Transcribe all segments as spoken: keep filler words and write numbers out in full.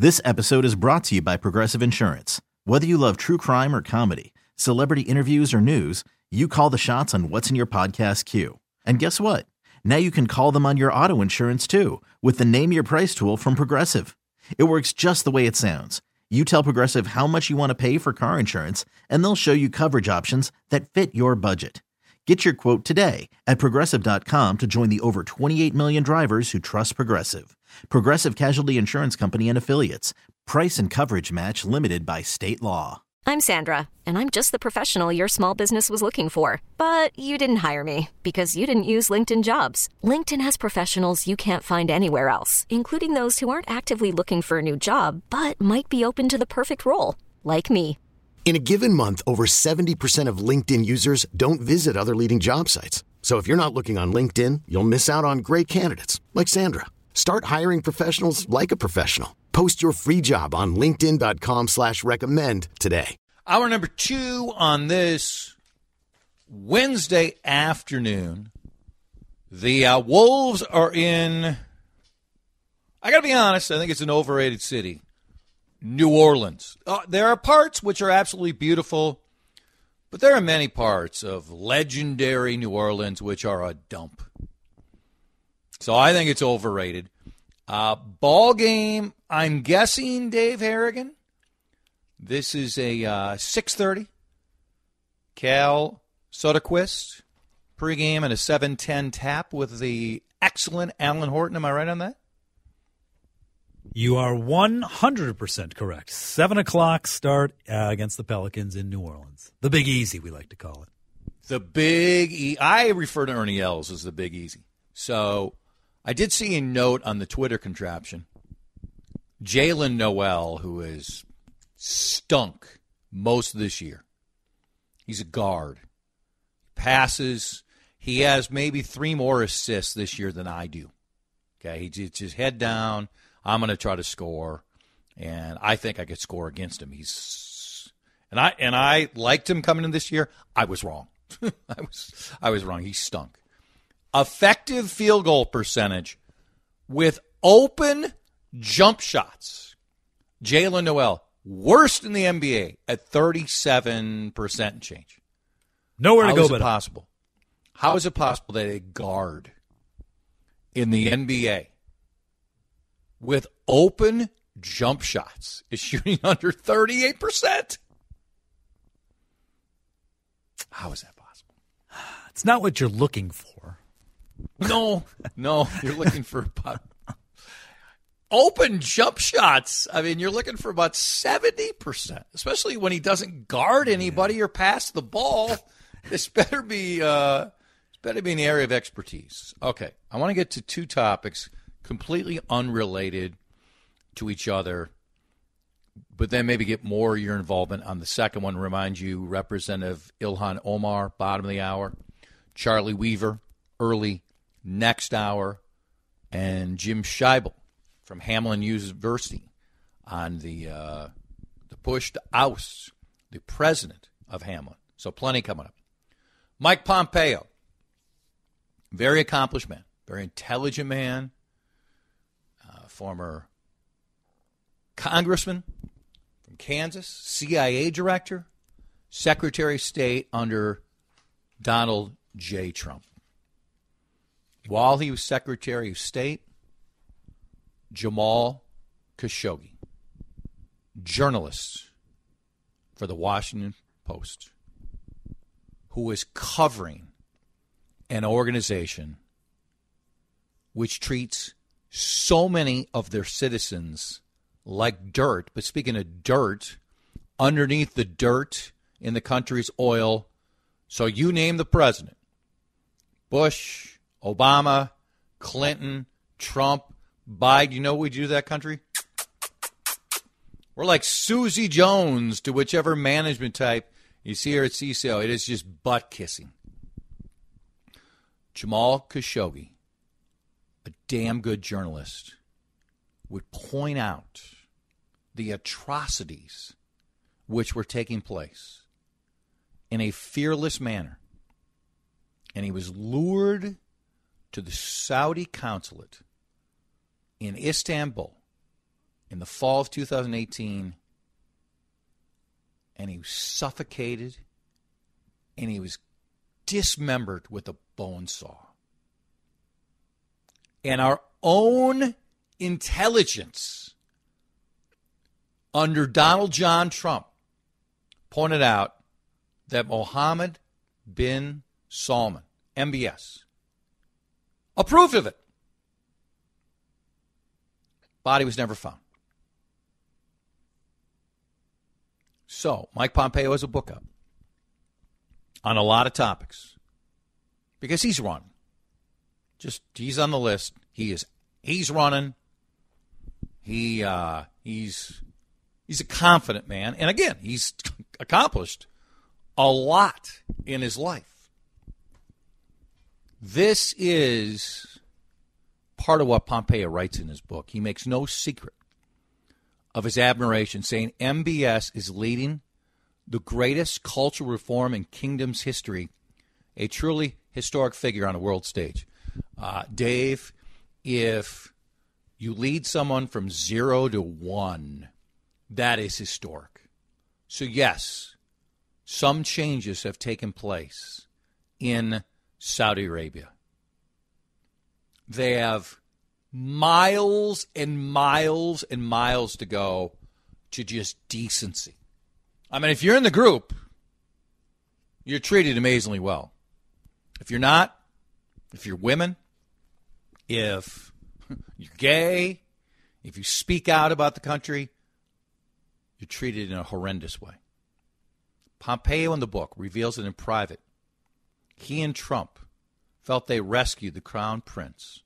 This episode is brought to you by Progressive Insurance. Whether you love true crime or comedy, celebrity interviews or news, you call the shots on what's in your podcast queue. And guess what? Now you can call them on your auto insurance too with the Name Your Price tool from Progressive. It works just the way it sounds. You tell Progressive how much you want to pay for car insurance, and they'll show you coverage options that fit your budget. Get your quote today at Progressive dot com to join the over twenty-eight million drivers who trust Progressive. Progressive Casualty Insurance Company and Affiliates. Price and coverage match limited by state law. I'm Sandra, and I'm just the professional your small business was looking for. But you didn't hire me because you didn't use LinkedIn Jobs. LinkedIn has professionals you can't find anywhere else, including those who aren't actively looking for a new job, but might be open to the perfect role, like me. In a given month, over seventy percent of LinkedIn users don't visit other leading job sites. So if you're not looking on LinkedIn, you'll miss out on great candidates like Sandra. Start hiring professionals like a professional. Post your free job on linkedin dot com slash recommend today. Hour number two on this Wednesday afternoon. The uh, Wolves are in, I got to be honest, I think it's an overrated city. New Orleans. Uh, there are parts which are absolutely beautiful, but there are many parts of legendary New Orleans which are a dump. So I think it's overrated. Uh, ball game, I'm guessing, Dave Harrigan. This is a uh, six thirty. Cal Soderquist pregame and a seven ten tap with the excellent Alan Horton. Am I right on that? You are one hundred percent correct. seven o'clock start uh, against the Pelicans in New Orleans. The Big Easy, we like to call it. The Big E. I refer to Ernie Els as the Big Easy. So I did see a note on the Twitter contraption. Jalen Noel, who has stunk most of this year. He's a guard. Passes. He has maybe three more assists this year than I do. Okay, he's just head down. I'm going to try to score, and I think I could score against him. He's and I and I liked him coming in this year. I was wrong. I was I was wrong. He stunk. Effective field goal percentage with open jump shots. Jalen Noel, worst in the N B A at thirty-seven percent and change. Nowhere to How go is but it possible? How is it possible that a guard in the N B A with open jump shots is shooting under thirty-eight percent? How is that possible? It's not what you're looking for. No, no, you're looking for about open jump shots. I mean, you're looking for about seventy percent, especially when he doesn't guard anybody yeah. or pass the ball. This better be uh, this better be an area of expertise. Okay, I want to get to two topics completely unrelated to each other, but then maybe get more of your involvement on the second one. Remind you, Representative Ilhan Omar, bottom of the hour, Charlie Weaver, early next hour, and Jim Scheibel from Hamline University on the uh, the push to oust the president of Hamline. So plenty coming up. Mike Pompeo, very accomplished man, very intelligent man, uh, former congressman from Kansas, C I A director, Secretary of State under Donald J. Trump. While he was Secretary of State, Jamal Khashoggi, journalist for the Washington Post, who was covering an organization which treats so many of their citizens like dirt. But speaking of dirt, underneath the dirt in the country's oil, so you name the president, Bush, Obama, Clinton, Trump, Biden, you know what we do to that country? We're like Susie Jones to whichever management type you see here at C C O. It is just butt kissing. Jamal Khashoggi, a damn good journalist, would point out the atrocities which were taking place in a fearless manner. And he was lured to the Saudi consulate in Istanbul in the fall of two thousand eighteen, and he was suffocated, and he was dismembered with a bone saw. And our own intelligence under Donald John Trump pointed out that Mohammed bin Salman, M B S, approved of it. Body was never found. So, Mike Pompeo has a book out on a lot of topics because he's running. Just he's on the list. He is. He's running. He uh, he's he's a confident man, and again, he's accomplished a lot in his life. This is part of what Pompeo writes in his book. He makes no secret of his admiration, saying M B S is leading the greatest cultural reform in kingdom's history, a truly historic figure on a world stage. Uh, Dave, if you lead someone from zero to one, that is historic. So yes, some changes have taken place in Saudi Arabia. They have miles and miles and miles to go to just decency. I mean, if you're in the group, you're treated amazingly well. If you're not, if you're women, if you're gay, if you speak out about the country, you're treated in a horrendous way. Pompeo in the book reveals that in private, he and Trump felt they rescued the crown prince.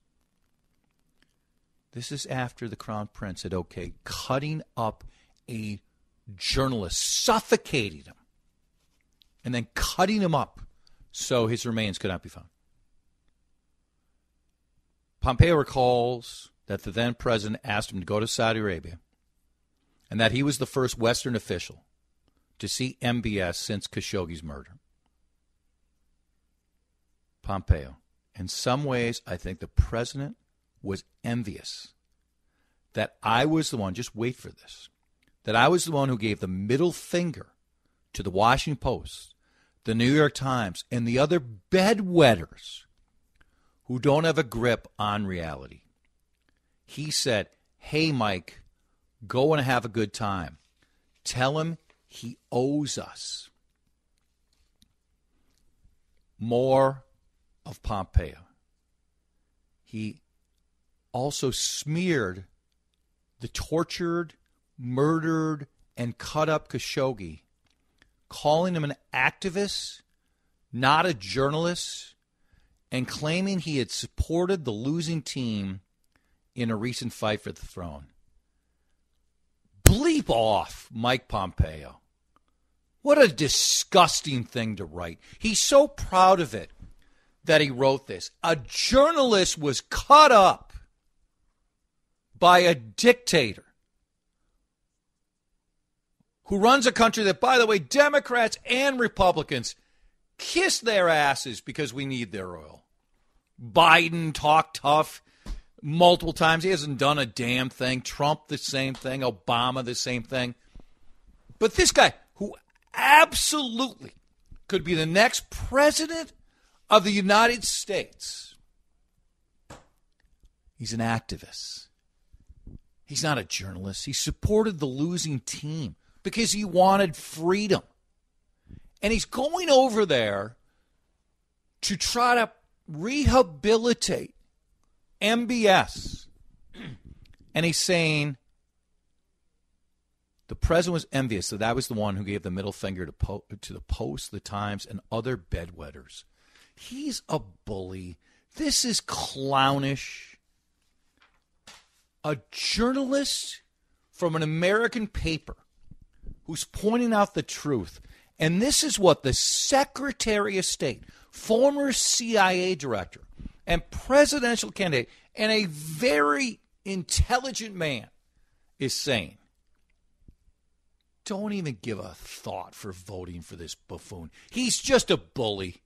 This is after the crown prince had okayed cutting up a journalist, suffocating him, and then cutting him up so his remains could not be found. Pompeo recalls that the then president asked him to go to Saudi Arabia and that he was the first Western official to see M B S since Khashoggi's murder. Pompeo, in some ways, I think the president was envious that I was the one, just wait for this, that I was the one who gave the middle finger to the Washington Post, the New York Times, and the other bedwetters who don't have a grip on reality. He said, hey, Mike, go and have a good time. Tell him he owes us. More of Pompeo. He also smeared the tortured, murdered, and cut up Khashoggi, calling him an activist, not a journalist, and claiming he had supported the losing team in a recent fight for the throne. Bleep off, Mike Pompeo. What a disgusting thing to write. He's so proud of it that he wrote this. A journalist was cut up by a dictator who runs a country that, by the way, Democrats and Republicans kiss their asses because we need their oil. Biden talked tough multiple times. He hasn't done a damn thing. Trump, the same thing. Obama, the same thing. But this guy, who absolutely could be the next president of the United States, he's an activist. He's not a journalist. He supported the losing team because he wanted freedom. And he's going over there to try to rehabilitate M B S. And he's saying the president was envious that I was the one who gave the middle finger to, po- to the Post, the Times, and other bedwetters. He's a bully. This is clownish. A journalist from an American paper who's pointing out the truth. And this is what the Secretary of State, former C I A director, and presidential candidate, and a very intelligent man is saying. Don't even give a thought for voting for this buffoon. He's just a bully.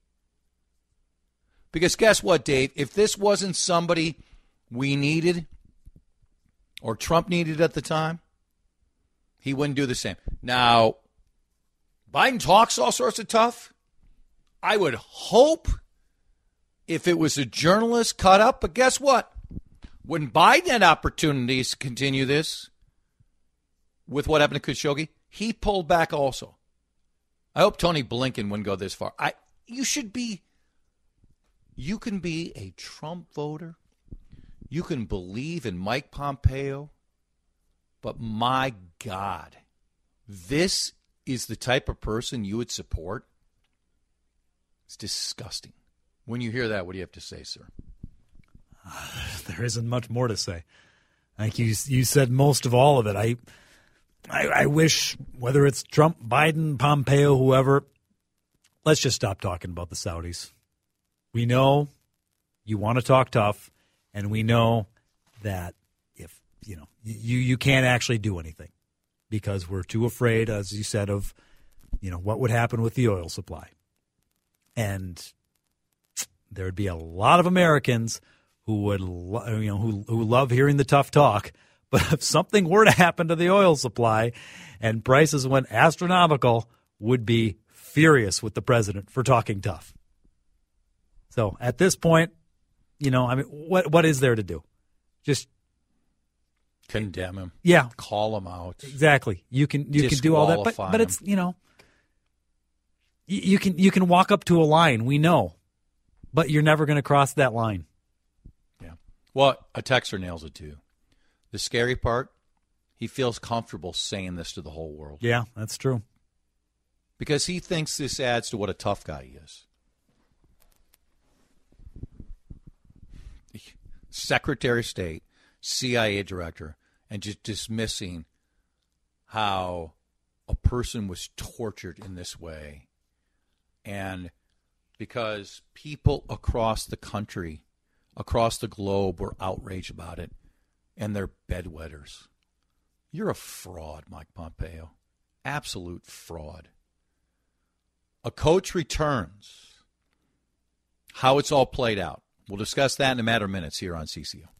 Because guess what, Dave? If this wasn't somebody we needed, or Trump needed at the time, he wouldn't do the same. Now, Biden talks all sorts of tough. I would hope if it was a journalist cut up, but guess what? When Biden had opportunities to continue this with what happened to Khashoggi, he pulled back also. I hope Tony Blinken wouldn't go this far. I, you should be, you can be a Trump voter. You can believe in Mike Pompeo. But my God, this is the type of person you would support? It's disgusting. When you hear that, what do you have to say, sir? Uh, there isn't much more to say. I think you you said most of all of it. I, I I wish, whether it's Trump, Biden, Pompeo, whoever, let's just stop talking about the Saudis. We know you want to talk tough, and we know that if, you know, you, you can't actually do anything because we're too afraid, as you said, of, you know, what would happen with the oil supply. And there would be a lot of Americans who would, lo- you know, who who love hearing the tough talk. But if something were to happen to the oil supply and prices went astronomical, would be furious with the president for talking tough. So at this point, you know, I mean, what what is there to do? Just condemn him. Yeah, call him out. Exactly. You can you can do all that, but but it's, you know, you, you can you can walk up to a line. We know. But you're never going to cross that line. Yeah. Well, a texter nails it, too. The scary part, he feels comfortable saying this to the whole world. Yeah, that's true. Because he thinks this adds to what a tough guy he is. Secretary of State, C I A director, and just dismissing how a person was tortured in this way. And because people across the country, across the globe, were outraged about it, and they're bedwetters. You're a fraud, Mike Pompeo. Absolute fraud. A coach returns. How it's all played out. We'll discuss that in a matter of minutes here on C C O.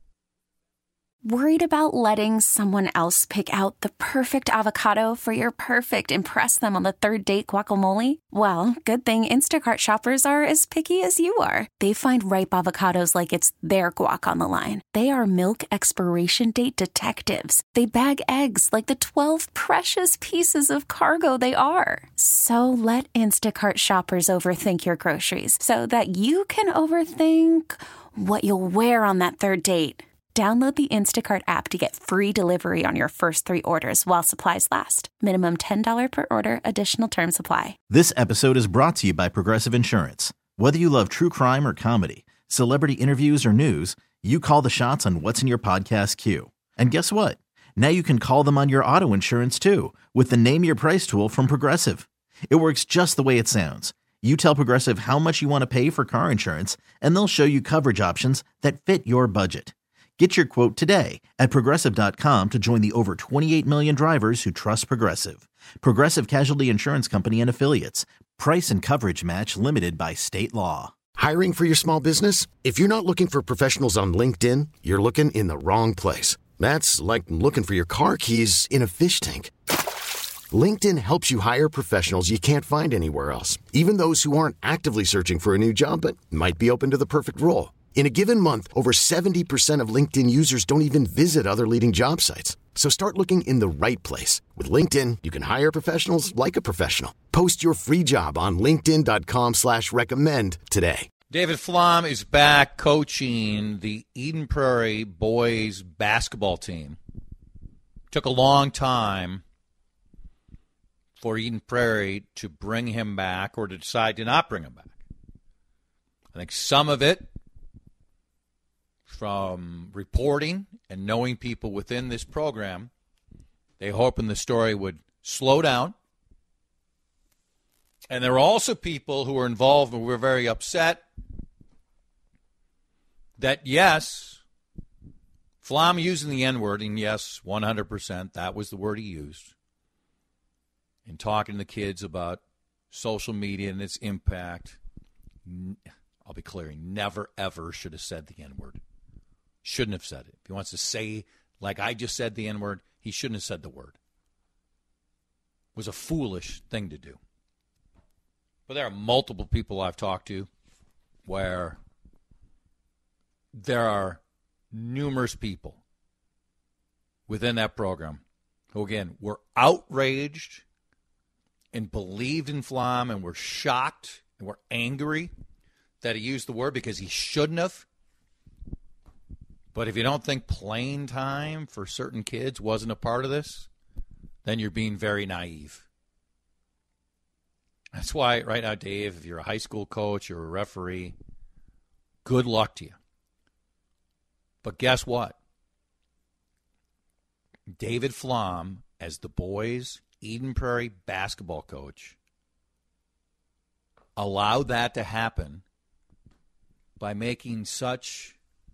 Worried about letting someone else pick out the perfect avocado for your perfect impress them on the third date guacamole? Well, good thing Instacart shoppers are as picky as you are. They find ripe avocados like it's their guac on the line. They are milk expiration date detectives. They bag eggs like the twelve precious pieces of cargo they are. So let Instacart shoppers overthink your groceries so that you can overthink what you'll wear on that third date. Download the Instacart app to get free delivery on your first three orders while supplies last. Minimum ten dollars per order. Additional terms apply. This episode is brought to you by Progressive Insurance. Whether you love true crime or comedy, celebrity interviews or news, you call the shots on what's in your podcast queue. And guess what? Now you can call them on your auto insurance too with the Name Your Price tool from Progressive. It works just the way it sounds. You tell Progressive how much you want to pay for car insurance, and they'll show you coverage options that fit your budget. Get your quote today at Progressive dot com to join the over twenty-eight million drivers who trust Progressive. Progressive Casualty Insurance Company and Affiliates. Price and coverage match limited by state law. Hiring for your small business? If you're not looking for professionals on LinkedIn, you're looking in the wrong place. That's like looking for your car keys in a fish tank. LinkedIn helps you hire professionals you can't find anywhere else, even those who aren't actively searching for a new job but might be open to the perfect role. In a given month, over seventy percent of LinkedIn users don't even visit other leading job sites. So start looking in the right place. With LinkedIn, you can hire professionals like a professional. Post your free job on linkedin dot com slash recommend today. David Flom is back coaching the Eden Prairie boys basketball team. Took a long time for Eden Prairie to bring him back or to decide to not bring him back. I think some of it from reporting and knowing people within this program, they hoping the story would slow down. And there are also people who are involved and were very upset that, yes, Flom using the N-word, and yes, one hundred percent, that was the word he used, in talking to the kids about social media and its impact. I'll be clear, he never, ever should have said the N-word. Shouldn't have said it. If he wants to say like I just said the N-word, he shouldn't have said the word. It was a foolish thing to do. But there are multiple people I've talked to where there are numerous people within that program who, again, were outraged and believed in Flom and were shocked and were angry that he used the word because he shouldn't have. But if you don't think playing time for certain kids wasn't a part of this, then you're being very naive. That's why right now, Dave, if you're a high school coach or a referee, good luck to you. But guess what? David Flom, as the boys' Eden Prairie basketball coach, allowed that to happen by making such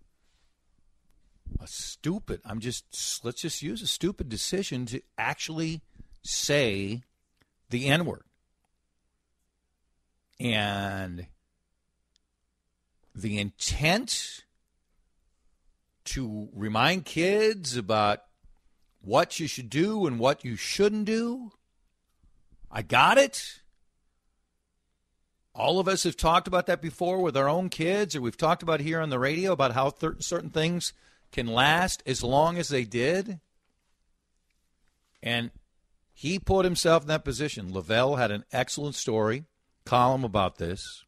a stupid, I'm just, let's just use a stupid decision to actually say the N-word. And the intent to remind kids about what you should do and what you shouldn't do, I got it. All of us have talked about that before with our own kids, or we've talked about here on the radio about how th- certain things can last as long as they did. And he put himself in that position. Lavelle had an excellent story, column about this.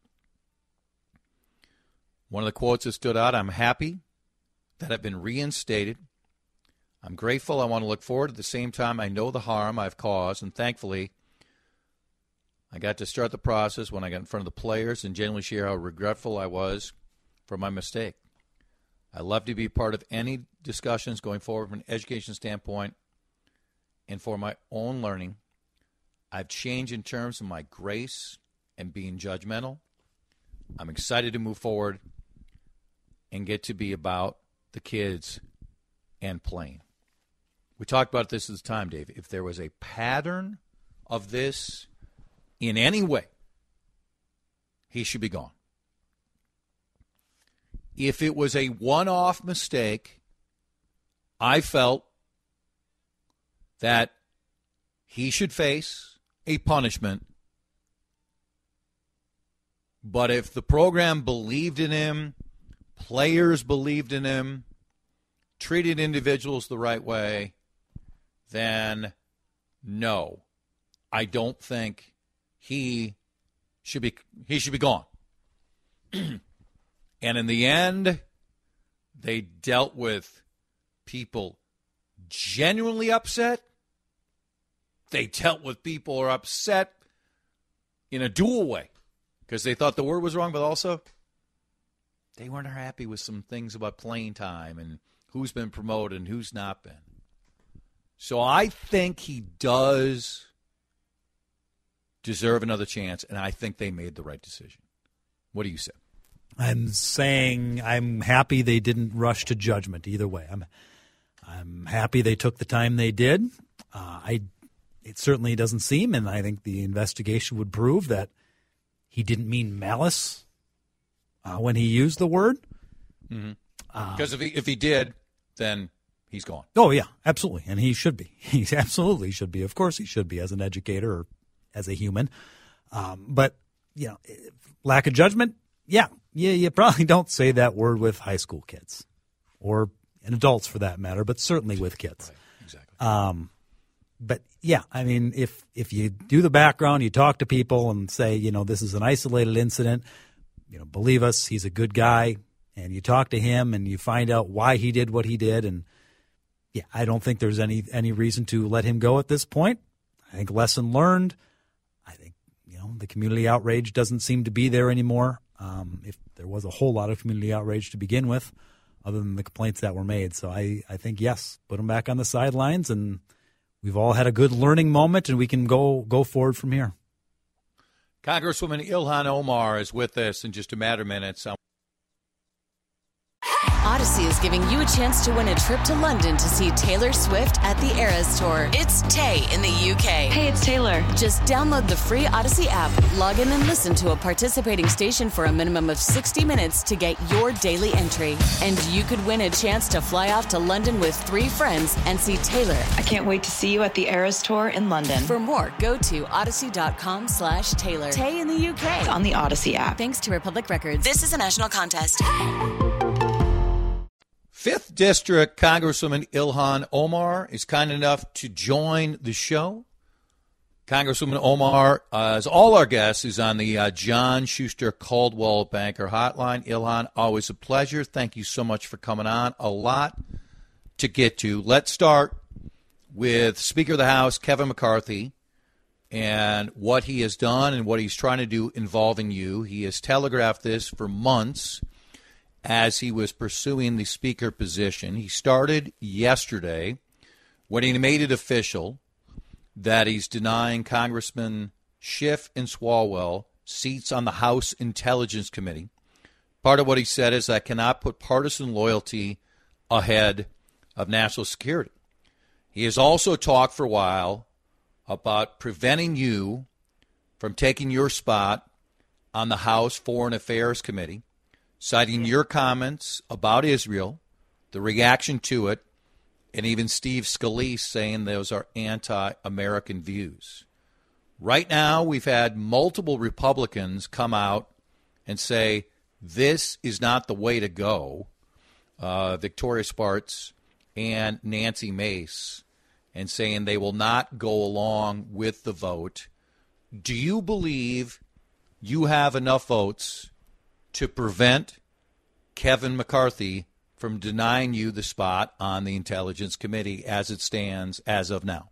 One of the quotes that stood out, I'm happy that I've been reinstated. I'm grateful. I want to look forward. At the same time, I know the harm I've caused, and thankfully, I got to start the process when I got in front of the players and genuinely share how regretful I was for my mistake. I love to be part of any discussions going forward from an education standpoint and for my own learning. I've changed in terms of my grace and being judgmental. I'm excited to move forward and get to be about the kids and playing. We talked about this at the time, Dave. If there was a pattern of this in any way, he should be gone. If it was a one-off mistake, I felt that he should face a punishment. But if the program believed in him, players believed in him, treated individuals the right way, then no, I don't think he should be he should be gone. And in the end, they dealt with people genuinely upset. They dealt with people who are upset in a dual way because they thought the word was wrong, but also they weren't happy with some things about playing time and who's been promoted and who's not been. So I think he does deserve another chance, and I think they made the right decision. What do you say? I'm saying I'm happy they didn't rush to judgment either way. I'm I'm happy they took the time they did. Uh, I it certainly doesn't seem, and I think the investigation would prove that he didn't mean malice uh, when he used the word. Mm-hmm. Because if he if he did, then he's gone. Oh yeah, absolutely, and he should be. He absolutely should be. Of course, he should be as an educator or as a human. Um, but you know, lack of judgment. Yeah, yeah, you probably don't say that word with high school kids, or and adults for that matter, but certainly with kids. Right, exactly. Um, but yeah, I mean, if if you do the background, you talk to people and say, you know, this is an isolated incident. You know, believe us, he's a good guy. And you talk to him and you find out why he did what he did. And yeah, I don't think there's any any reason to let him go at this point. I think lesson learned. I think, you know, the community outrage doesn't seem to be there anymore. Um, if there was a whole lot of community outrage to begin with, other than the complaints that were made. So I, I think, yes, put him back on the sidelines, and we've all had a good learning moment, and we can go go forward from here. Congresswoman Ilhan Omar is with us in just a matter of minutes. Odyssey is giving you a chance to win a trip to London to see Taylor Swift at the Eras Tour. It's Tay in the U K. Hey, it's Taylor. Just download the free Odyssey app, log in and listen to a participating station for a minimum of sixty minutes to get your daily entry. And you could win a chance to fly off to London with three friends and see Taylor. I can't wait to see you at the Eras Tour in London. For more, go to odyssey.com slash Taylor. Tay in the U K. It's on the Odyssey app. Thanks to Republic Records. This is a national contest. Fifth District Congresswoman Ilhan Omar is kind enough to join the show. Congresswoman Omar, uh, as all our guests, is on the uh, John Schuster Coldwell Banker Hotline. Ilhan, always a pleasure. Thank you so much for coming on. A lot to get to. Let's start with Speaker of the House, Kevin McCarthy, and what he has done and what he's trying to do involving you. He has telegraphed this for months as he was pursuing the speaker position. He started yesterday when he made it official that he's denying Congressman Schiff and Swalwell seats on the House Intelligence Committee. Part of what he said is, I cannot put partisan loyalty ahead of national security. He has also talked for a while about preventing you from taking your spot on the House Foreign Affairs Committee, citing your comments about Israel, the reaction to it, and even Steve Scalise saying those are anti-American views. Right now, we've had multiple Republicans come out and say this is not the way to go. Uh, Victoria Spartz and Nancy Mace, and saying they will not go along with the vote. Do you believe you have enough votes to prevent Kevin McCarthy from denying you the spot on the Intelligence Committee as it stands as of now?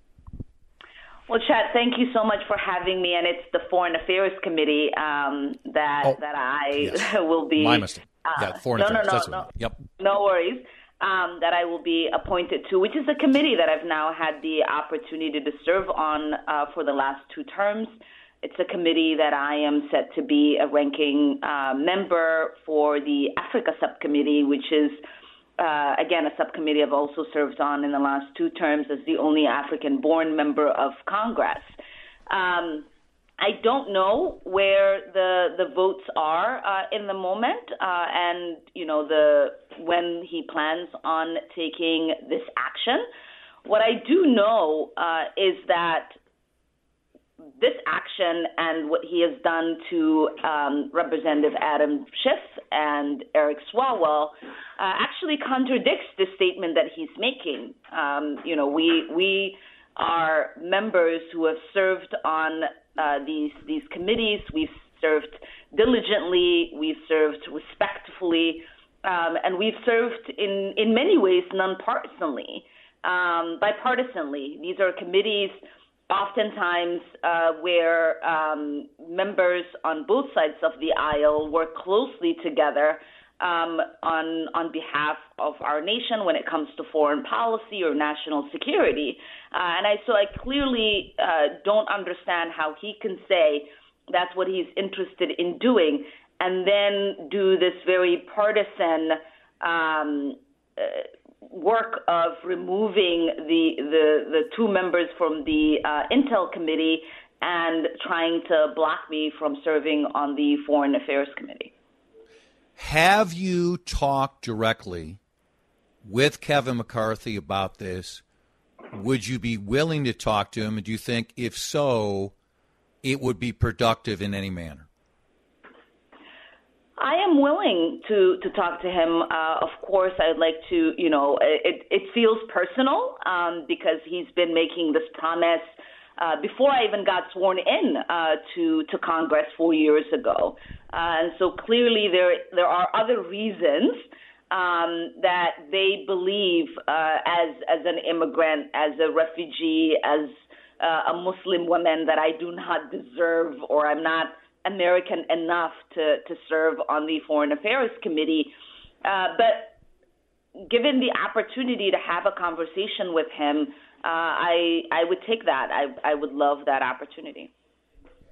Well, Chad, thank you so much for having me, and it's the Foreign Affairs Committee um, that oh, that I yes. will be. My mistake. Uh, yeah, Foreign no, Affairs. No, no, That's no, what Yep. No worries. Um, that I will be appointed to, which is a committee that I've now had the opportunity to serve on uh, for the last two terms. It's a committee that I am set to be a ranking uh, member for the Africa Subcommittee, which is, uh, again, a subcommittee I've also served on in the last two terms as the only African-born member of Congress. Um, I don't know where the the votes are uh, in the moment, uh, and you know the when he plans on taking this action. What I do know uh, is that this action and what he has done to um, Representative Adam Schiff and Eric Swalwell uh, actually contradicts the statement that he's making. Um, you know, we we are members who have served on uh, these these committees. We've served diligently. We've served respectfully, um, and we've served in in many ways nonpartisanly, um, bipartisanly. These are committees oftentimes uh, where um, members on both sides of the aisle work closely together um, on on behalf of our nation when it comes to foreign policy or national security. Uh, and I so I clearly uh, don't understand how he can say that's what he's interested in doing and then do this very partisan um, uh, work of removing the, the the two members from the uh, Intel Committee and trying to block me from serving on the Foreign Affairs Committee. Have you talked directly with Kevin McCarthy about this? Would you be willing to talk to him? And do you think, if so, it would be productive in any manner? I am willing to, to talk to him. Uh, of course, I'd like to, you know, it, it feels personal um, because he's been making this promise uh, before I even got sworn in uh, to, to Congress four years ago. Uh, and so clearly there there are other reasons um, that they believe uh, as, as an immigrant, as a refugee, as uh, a Muslim woman that I do not deserve or I'm not American enough to, to serve on the Foreign Affairs Committee. Uh, but given the opportunity to have a conversation with him, uh, I I would take that. I, I would love that opportunity.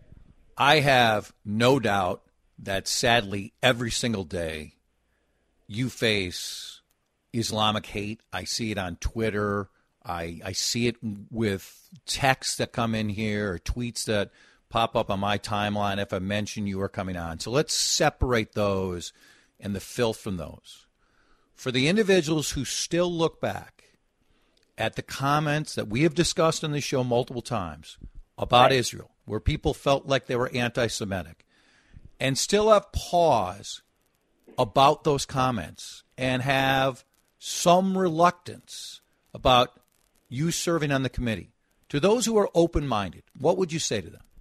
I have no doubt that sadly every single day you face Islamic hate. I see it on Twitter. I, I see it with texts that come in here or tweets that pop up on my timeline if I mention you are coming on. So let's separate those and the filth from those. For the individuals who still look back at the comments that we have discussed on this show multiple times about right. Israel, where people felt like they were anti-Semitic, and still have pause about those comments and have some reluctance about you serving on the committee, to those who are open-minded, what would you say to them?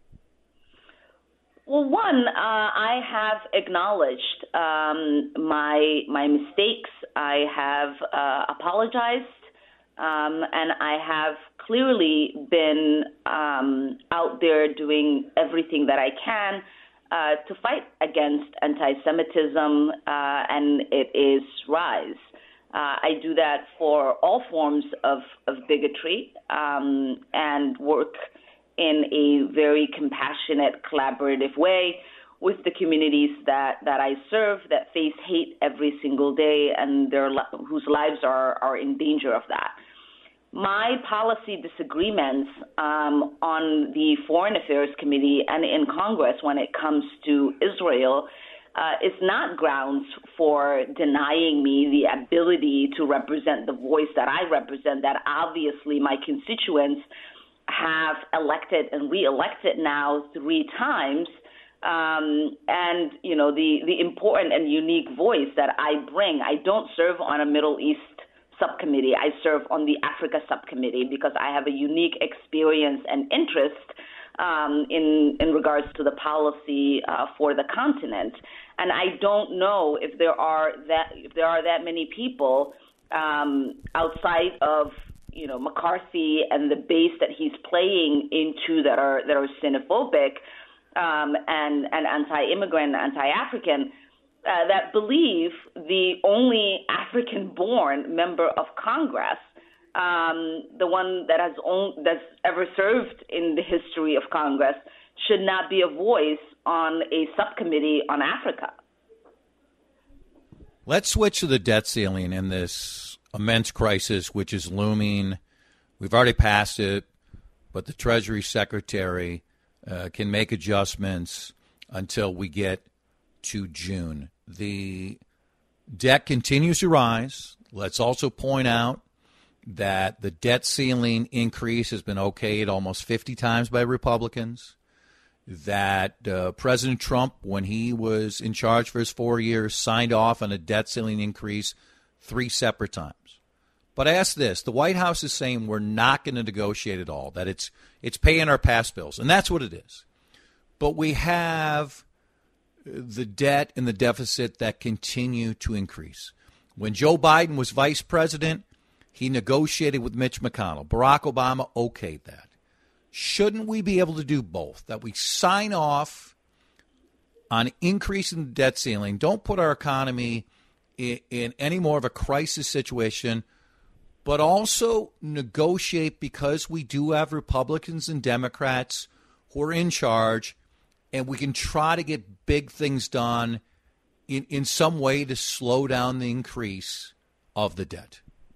Well, one, uh, I have acknowledged um, my my mistakes. I have uh, apologized, um, and I have clearly been um, out there doing everything that I can uh, to fight against anti-Semitism uh, and its rise. Uh, I do that for all forms of, of bigotry um, and work in a very compassionate, collaborative way with the communities that, that I serve that face hate every single day and their whose lives are, are in danger of that. My policy disagreements um, on the Foreign Affairs Committee and in Congress when it comes to Israel Uh, is not grounds for denying me the ability to represent the voice that I represent, that obviously my constituents have elected and re-elected now three times. Um, and, you know, the, the important and unique voice that I bring. I don't serve on a Middle East subcommittee. I serve on the Africa subcommittee because I have a unique experience and interest Um, in in regards to the policy uh, for the continent, and I don't know if there are that if there are that many people um, outside of you know McCarthy and the base that he's playing into that are that are xenophobic um, and and anti-immigrant, anti-African uh, that believe the only African-born member of Congress. Um, the one that has own, that's ever served in the history of Congress should not be a voice on a subcommittee on Africa. Let's switch to the debt ceiling in this immense crisis which is looming. We've already passed it, but the Treasury Secretary uh, can make adjustments until we get to June. The debt continues to rise. Let's also point out that the debt ceiling increase has been okayed almost fifty times by Republicans, that uh, President Trump, when he was in charge for his four years, signed off on a debt ceiling increase three separate times. But ask this, the White House is saying we're not going to negotiate at all, that it's it's paying our past bills, and that's what it is. But we have the debt and the deficit that continue to increase. When Joe Biden was vice president, he negotiated with Mitch McConnell. Barack Obama okayed that. Shouldn't we be able to do both? That we sign off on increasing the debt ceiling, don't put our economy in, in any more of a crisis situation, but also negotiate because we do have Republicans and Democrats who are in charge, and we can try to get big things done in, in some way to slow down the increase of the debt.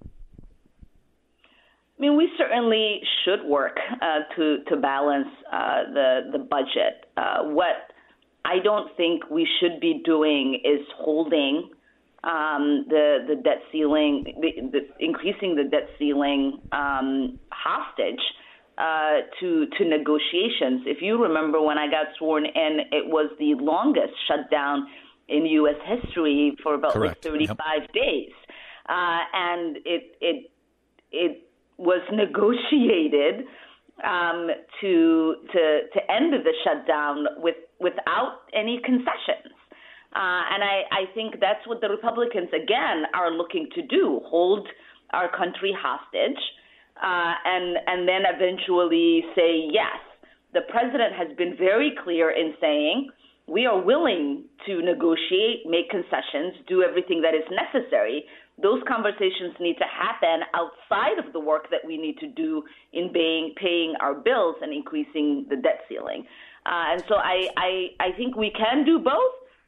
I mean, we certainly should work uh, to to balance uh, the the budget. Uh, what I don't think we should be doing is holding um, the the debt ceiling, the, the, increasing the debt ceiling um, hostage uh, to to negotiations. If you remember, when I got sworn in, it was the longest shutdown in U S history for about like thirty-five yep. days, uh, and it it it. was negotiated um, to to to end the shutdown with without any concessions, uh, and I, I think that's what the Republicans again are looking to do: hold our country hostage, uh, and and then eventually say yes. The president has been very clear in saying we are willing to negotiate, make concessions, do everything that is necessary. Those conversations need to happen outside of the work that we need to do in paying, paying our bills and increasing the debt ceiling. Uh, and so I, I, I think we can do both,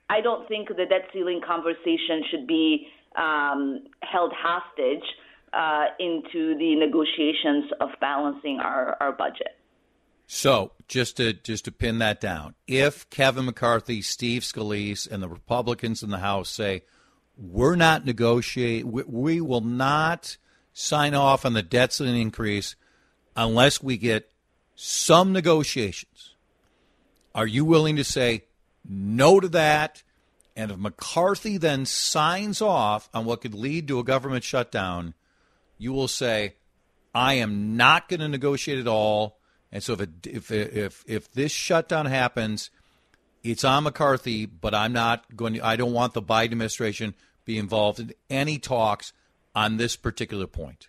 I don't think the debt ceiling conversation should be um, held hostage uh, into the negotiations of balancing our, our budget. So just to just to pin that down, if Kevin McCarthy, Steve Scalise, and the Republicans in the House say, we're not negotiating, we, we will not sign off on the debt ceiling increase unless we get some negotiations, are you willing to say no to that? And if McCarthy then signs off on what could lead to a government shutdown, you will say, I am not going to negotiate at all. And so if, it, if if if this shutdown happens, it's on McCarthy, but I'm not going to, I don't want the Biden administration be involved in any talks on this particular point.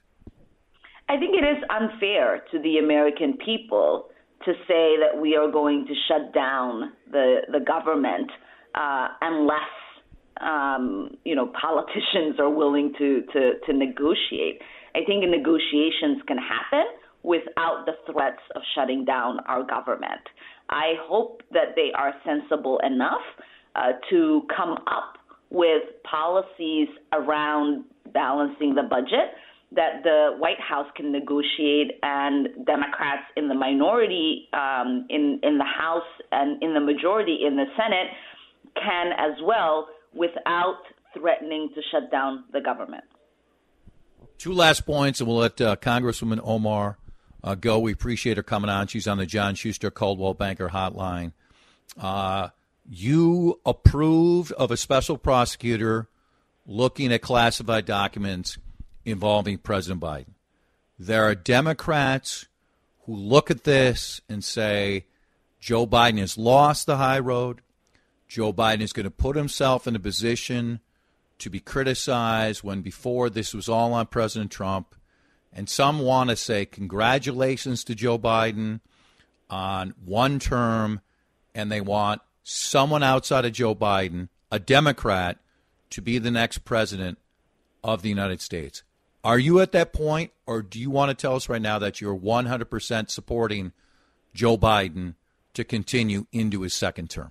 I think it is unfair to the American people to say that we are going to shut down the the government uh, unless um, you know politicians are willing to, to, to negotiate. I think negotiations can happen without the threats of shutting down our government. I hope that they are sensible enough uh, to come up with policies around balancing the budget that the White House can negotiate and Democrats in the minority um, in, in the House and in the majority in the Senate can as well without threatening to shut down the government. Two last points, and we'll let uh, Congresswoman Omar uh, go. We appreciate her coming on. She's on the John Schuster Coldwell Banker Hotline. Uh, you approved of a special prosecutor looking at classified documents involving President Biden. There are Democrats who look at this and say, Joe Biden has lost the high road. Joe Biden is going to put himself in a position to be criticized when before this was all on President Trump. And some want to say congratulations to Joe Biden on one term, and they want someone outside of Joe Biden, a Democrat, to be the next president of the United States. Are you at that point, or do you want to tell us right now that you're one hundred percent supporting Joe Biden to continue into his second term?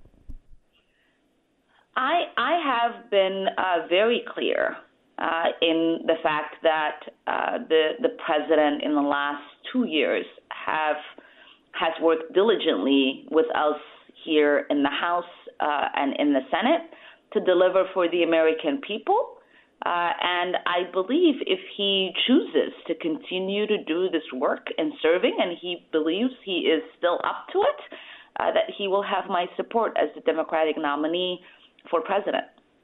I, I have been uh, very clear uh, in the fact that uh, the, the president in the last two years have has worked diligently with us here in the House uh, and in the Senate to deliver for the American people. Uh, and I believe if he chooses to continue to do this work in serving, and he believes he is still up to it, uh, that he will have my support as the Democratic nominee for president.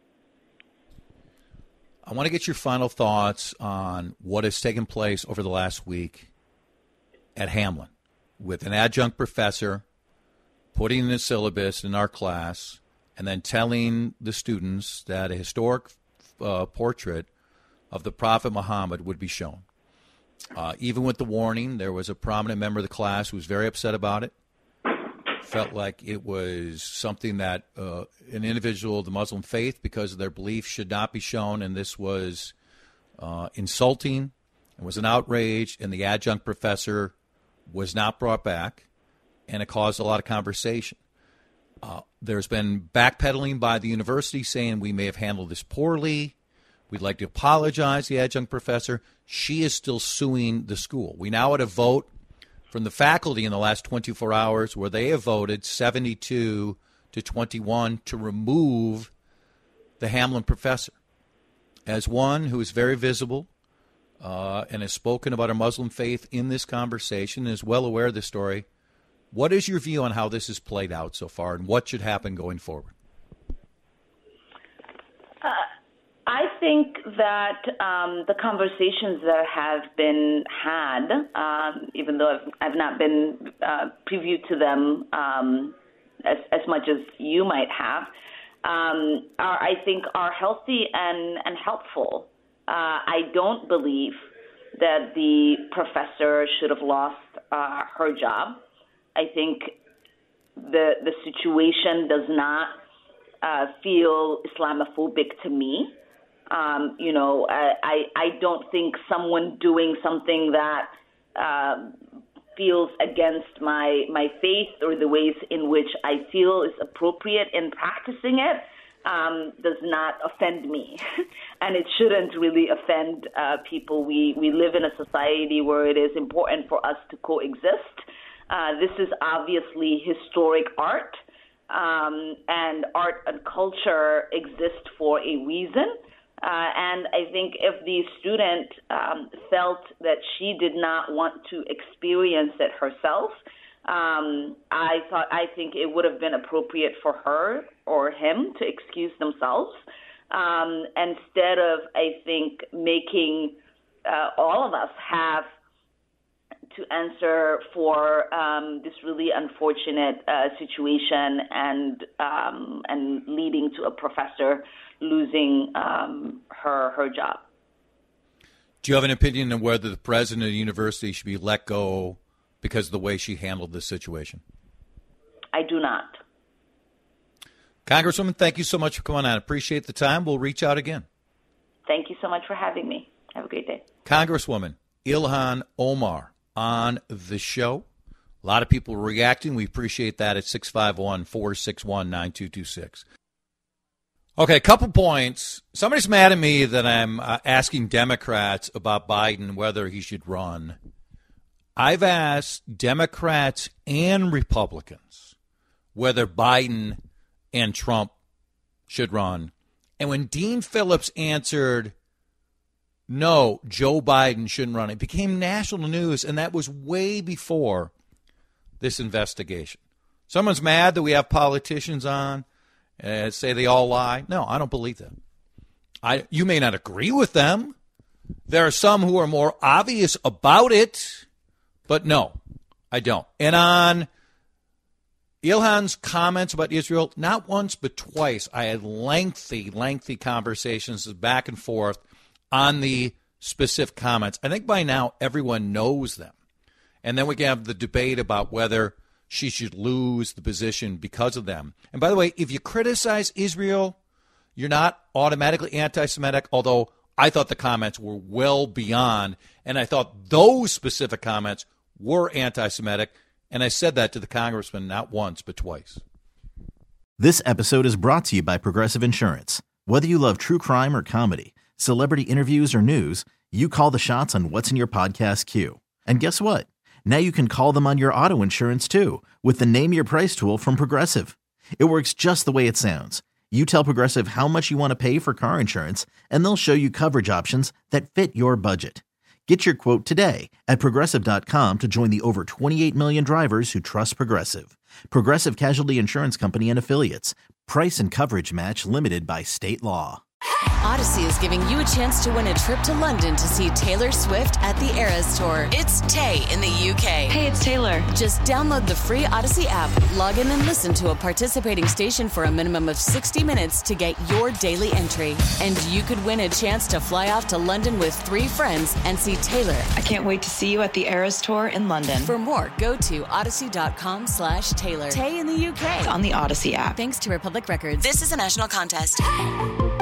I want to get your final thoughts on what has taken place over the last week at Hamline with an adjunct professor putting in a syllabus in our class and then telling the students that a historic uh, portrait of the Prophet Muhammad would be shown. Uh, even with the warning, there was a prominent member of the class who was very upset about it. Felt like it was something that uh, an individual of the Muslim faith, because of their belief, should not be shown, and this was uh, insulting. It was an outrage, and the adjunct professor was not brought back, and it caused a lot of conversation. Uh, there's been backpedaling by the university saying we may have handled this poorly. We'd like to apologize, the adjunct professor. She is still suing the school. We now had a vote from the faculty in the last twenty-four hours where they have voted seventy-two to twenty-one to remove the Hamline professor. As one who is very visible uh, and has spoken about our Muslim faith in this conversation and is well aware of the story, what is your view on how this has played out so far and what should happen going forward? Uh, I think that um, the conversations that have been had, um, even though I've, I've not been uh, previewed to them um, as, as much as you might have, um, are, I think are healthy and, and helpful. Uh, I don't believe that the professor should have lost uh, her job. I think the the situation does not uh, feel Islamophobic to me. Um, you know, I, I I don't think someone doing something that uh, feels against my my faith or the ways in which I feel is appropriate in practicing it um, does not offend me. And it shouldn't really offend uh, people. We, we live in a society where it is important for us to coexist. Uh, this is obviously historic art, um, and art and culture exist for a reason. Uh, and I think if the student um, felt that she did not want to experience it herself, um, I thought I think it would have been appropriate for her or him to excuse themselves um, instead of, I think, making uh, all of us have to answer for um, this really unfortunate uh, situation and um, and leading to a professor losing um, her her job. Do you have an opinion on whether the president of the university should be let go because of the way she handled this situation? I do not. Congresswoman, thank you so much for coming on. I appreciate the time. We'll reach out again. Thank you so much for having me. Have a great day. Congresswoman Ilhan Omar on the show. A lot of people reacting. We appreciate that at six five one, four six one, nine two two six. Okay, a couple points. Somebody's mad at me that I'm uh, asking Democrats about Biden, whether he should run. I've asked Democrats and Republicans whether Biden and Trump should run. And when Dean Phillips answered, no, Joe Biden shouldn't run, it became national news, and that was way before this investigation. Someone's mad that we have politicians on and say they all lie. No, I don't believe that. I, you may not agree with them. There are some who are more obvious about it, but no, I don't. And on Ilhan's comments about Israel, not once but twice, I had lengthy, lengthy conversations back and forth on the specific comments. I think by now everyone knows them. And then we can have the debate about whether she should lose the position because of them. And by the way, if you criticize Israel, you're not automatically anti-Semitic, although I thought the comments were well beyond, and I thought those specific comments were anti-Semitic, and I said that to the congressman not once but twice. This episode is brought to you by Progressive Insurance. Whether you love true crime or comedy, celebrity interviews or news, you call the shots on what's in your podcast queue. And guess what? Now you can call them on your auto insurance too with the Name Your Price tool from Progressive. It works just the way it sounds. You tell Progressive how much you want to pay for car insurance, and they'll show you coverage options that fit your budget. Get your quote today at Progressive dot com to join the over twenty-eight million drivers who trust Progressive. Progressive Casualty Insurance Company and Affiliates. Price and coverage match limited by state law. Odyssey is giving you a chance to win a trip to London to see Taylor Swift at the Eras Tour. It's Tay in the U K. Hey, it's Taylor. Just download the free Odyssey app, log in and listen to a participating station for a minimum of sixty minutes to get your daily entry. And you could win a chance to fly off to London with three friends and see Taylor. I can't wait to see you at the Eras Tour in London. For more, go to odyssey.com slash Taylor. Tay in the U K. It's on the Odyssey app. Thanks to Republic Records. This is a national contest.